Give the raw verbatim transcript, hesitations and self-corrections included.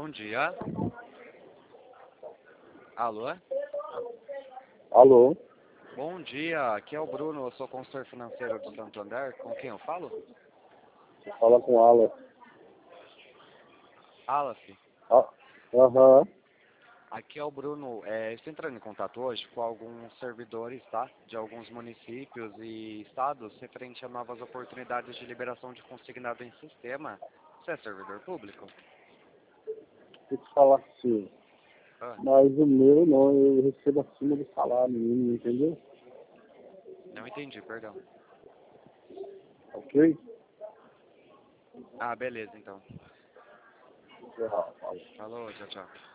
Bom dia. Alô? Alô? Bom dia, aqui é o Bruno, eu sou consultor financeiro do Santander. Com quem eu falo? Fala com o Alan. Alas. Ah, Aham. Aqui é o Bruno. É, estou entrando em contato hoje com alguns servidores, tá? De alguns municípios e estados referente a novas oportunidades de liberação de consignado em sistema. Você é servidor público? Tem que falar assim. Ah, Mas o meu não, eu recebo acima do salário mínimo, entendeu? não entendi, perdão. Ok? Ah, beleza, então. Errado. Falou, tchau, tchau.